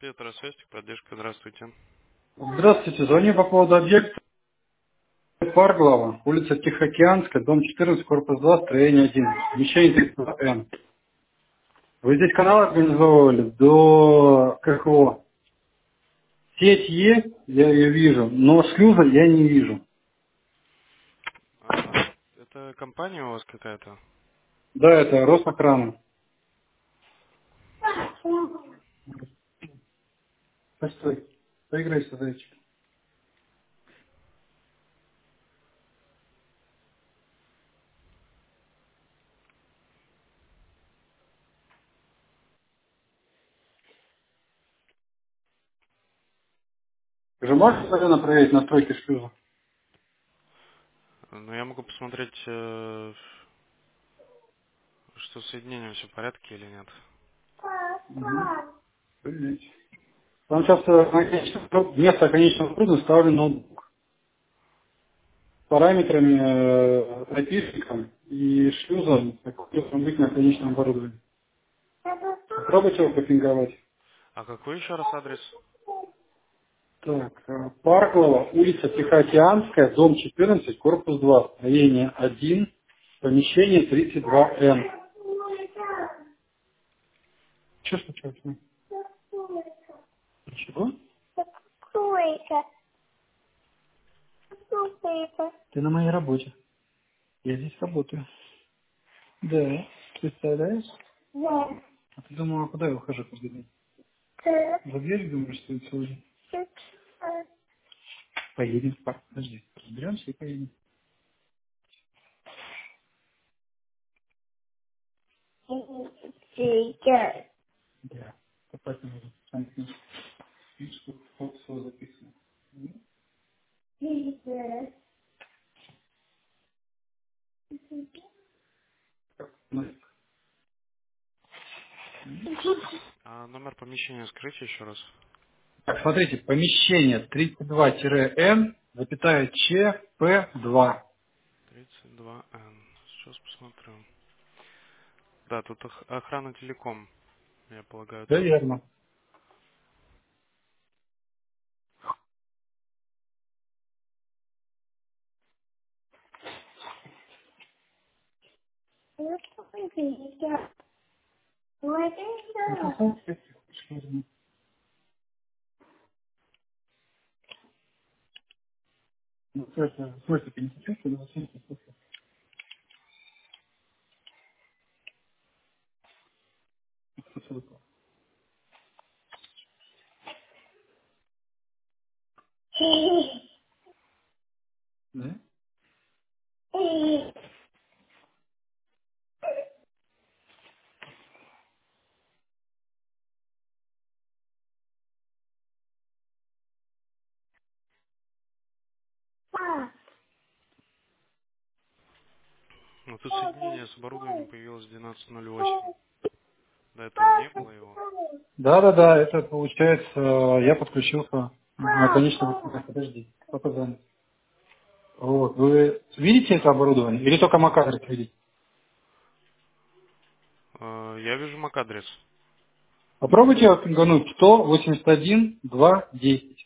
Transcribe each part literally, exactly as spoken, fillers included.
Петр, связь, поддержка, здравствуйте. Здравствуйте, звоню по поводу объекта Парглава, улица Тихоокеанская, дом четырнадцать, корпус два, строение один, помещение тридцать два Н. Вы здесь канал организовывали до как его? Сеть есть, я ее вижу, но шлюза я не вижу. А, это компания у вас какая-то? Да, это Росохрана. Постой, поиграйся, зайчик. Ты же можешь, наверное, проверить настройки шлюза? Ну, я могу посмотреть, э, что с соединением все в порядке или нет. Угу. Проверить. Там сейчас э, вместо конечного груза ставлю ноутбук. Параметрами, э, айпишником и шлюзом, такой должен быть на конечном оборудовании. Попробуйте его попинговать. А какой еще раз адрес? Так, э, Парклова, улица Тихоокеанская, дом четырнадцать, корпус два, строение один, помещение тридцать два Н. Че случилось? ну? Чего? Ты на моей работе. Я здесь работаю. Да. Представляешь? А ты думала, куда я ухожу каждый день? За дверь, думаешь, стоит целый день? Поедем в парк. Подожди. Разберемся и поедем. Да. Попасть надо. Сам книжку. Видишь, что вот все записано. Ну, А номер помещения скажите еще раз. так, смотрите, помещение тридцать два Н, запятая Ч, П два. тридцать два Н. Сейчас посмотрю. Да, тут ох- охрана телеком, я полагаю, Все так? верно. Ну, это, в смысле, ты не хочешь, что ли, вообще не слушай? Что это такое? Да? Ну, тут соединение с оборудованием появилось в двенадцать ноль восемь. До этого не было его. Да, да, да, это получается, я подключился на конечном. Подожди, папа занят. Вот, вы видите это оборудование? Или только Макадрик видите? Э, Я вижу мак-адрес. Попробуйте его пингануть сто восемьдесят один два десять.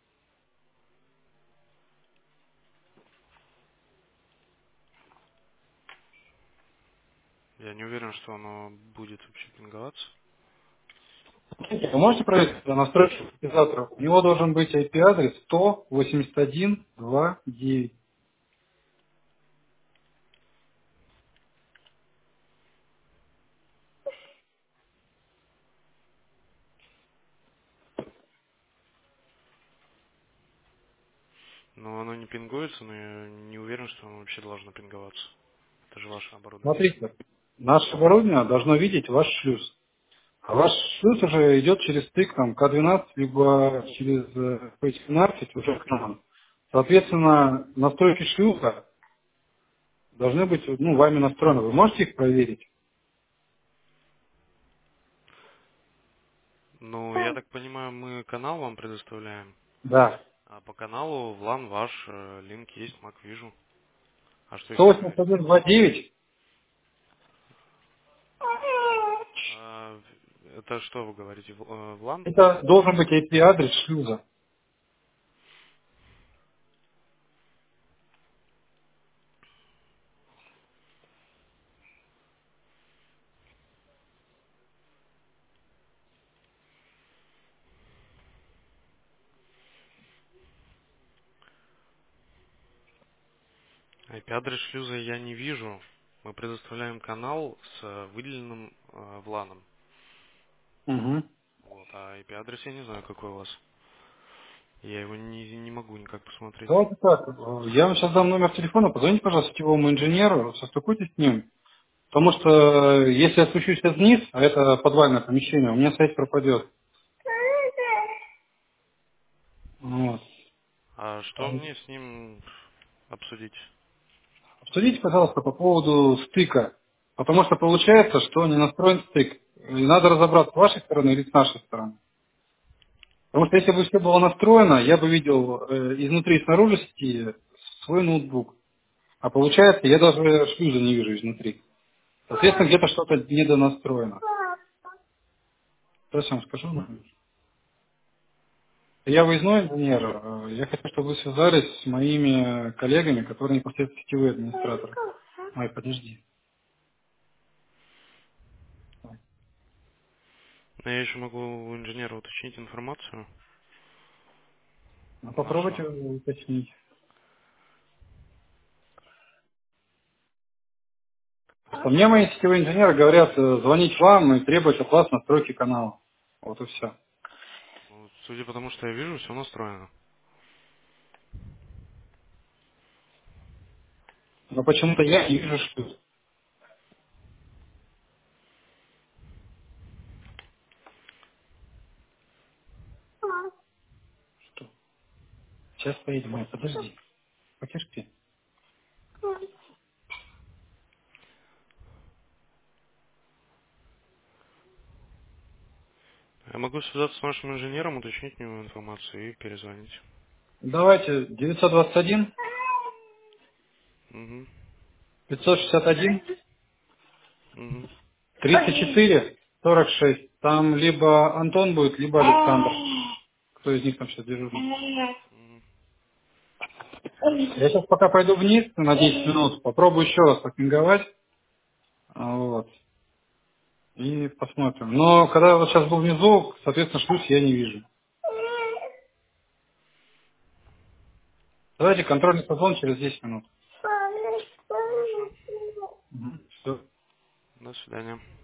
Я не уверен, что оно будет вообще пинговаться. Вы можете проверить настройки синтезатора? У него должен быть ай пи-адрес сто восемьдесят один два девять. Но оно не пингуется, но я не уверен, что оно вообще должно пинговаться. Это же ваше оборудование. Смотрите, наше оборудование должно видеть ваш шлюз. А ваш шлюз уже идет через стык там, К двенадцать, либо через э, П семнадцать уже к нам. Соответственно, настройки шлюза должны быть ну, вами настроены. Вы можете их проверить? Ну, я так понимаю, мы канал вам предоставляем. Да. А по каналу в лан ваш э, линк есть, Mac вижу. А что сто еще восемьдесят проверить? один два девять. А, Это что вы говорите? В, э, в лан? Это должен быть ай пи-адрес шлюза. ай пи-адрес шлюза я не вижу. Мы предоставляем канал с э, выделенным э, вланом. Угу. Вот, а ай пи-адрес я не знаю, какой у вас. Я его не, не могу никак посмотреть. Давайте так, э, я вам сейчас дам номер телефона, позвоните, пожалуйста, сетевому инженеру, состыкуйтесь с ним. Потому что э, если я спущусь сейчас вниз, а это подвальное помещение, у меня связь пропадет. Вот. А что мне с ним обсудить? Обсудите, пожалуйста, по поводу стыка. Потому что получается, что не настроен стык. И надо разобраться с вашей стороны или с нашей стороны. Потому что если бы все было настроено, я бы видел э, изнутри и снаружи сети свой ноутбук. А получается, я даже шлюза не вижу изнутри. Соответственно, где-то что-то недонастроено. Сейчас я вам скажу. Я выездной инженер. э, Я хочу, чтобы вы связались с моими коллегами, которые непосредственно сетевые администраторы. Ай, подожди. Но я еще могу у инженера уточнить информацию Ну, попробуйте нашего. уточнить. Просто мне мои сетевые инженеры говорят э, звонить вам и требовать от вас настройки канала. Вот и все. Вот, судя по тому, что я вижу, все настроено. Но почему-то я не вижу шлюз. Что? Сейчас поедем, Майя, подожди. Потерпи. Я могу связаться с нашим инженером, уточнить у него информацию и перезвонить. Давайте девятьсот двадцать один Угу. пятьсот шестьдесят один Угу. тридцать четыре сорок шесть. Там либо Антон будет, либо Александр. Кто из них там сейчас дежурит? Я сейчас пока пойду вниз на десять минут, попробую еще раз попинговать. А, Вот. И посмотрим. Но когда я вот сейчас был внизу, соответственно, шлюз я не вижу. Давайте контрольный созвон через десять минут. Хорошо. Все. До свидания.